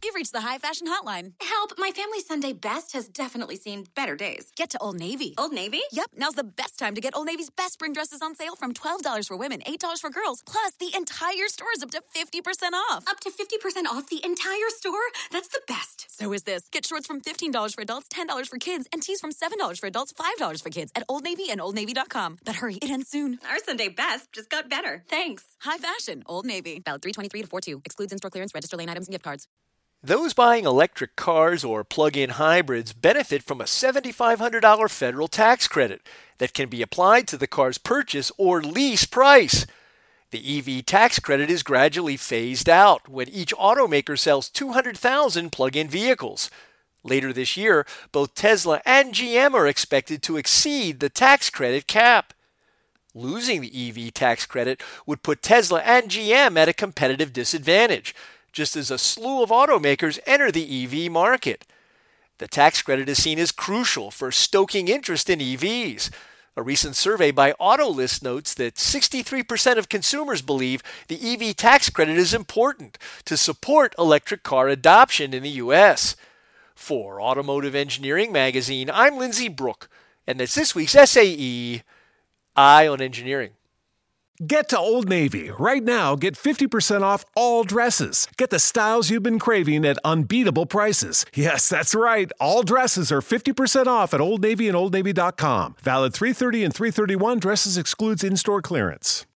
You've reached the high fashion hotline. Help, my family's Sunday best has definitely seen better days. Get to Old Navy. Old Navy? Yep, now's the best time to get Old Navy's best spring dresses on sale from $12 for women, $8 for girls. Plus, the entire store is up to 50% off. Up to 50% off the entire store? That's the best. So is this. Get shorts from $15 for adults, $10 for kids, and tees from $7 for adults, $5 for kids at Old Navy and OldNavy.com. But hurry, it ends soon. Our Sunday best just got better. Thanks. High fashion, Old Navy. Valid 3/23 to 4/2. Excludes in-store clearance, register lane items, and gift cards. Those buying electric cars or plug-in hybrids benefit from a $7,500 federal tax credit that can be applied to the car's purchase or lease price. The EV tax credit is gradually phased out when each automaker sells 200,000 plug-in vehicles. Later this year, both Tesla and GM are expected to exceed the tax credit cap. Losing the EV tax credit would put Tesla and GM at a competitive disadvantage, just as a slew of automakers enter the EV market. The tax credit is seen as crucial for stoking interest in EVs. A recent survey by Autolist notes that 63% of consumers believe the EV tax credit is important to support electric car adoption in the U.S. For Automotive Engineering Magazine, I'm Lindsay Brooke, and that's this week's SAE, Eye on Engineering. Get to Old Navy. Right now, get 50% off all dresses. Get the styles you've been craving at unbeatable prices. Yes, that's right. All dresses are 50% off at Old Navy and OldNavy.com. Valid 3/30 and 3/31. Dresses excludes in-store clearance.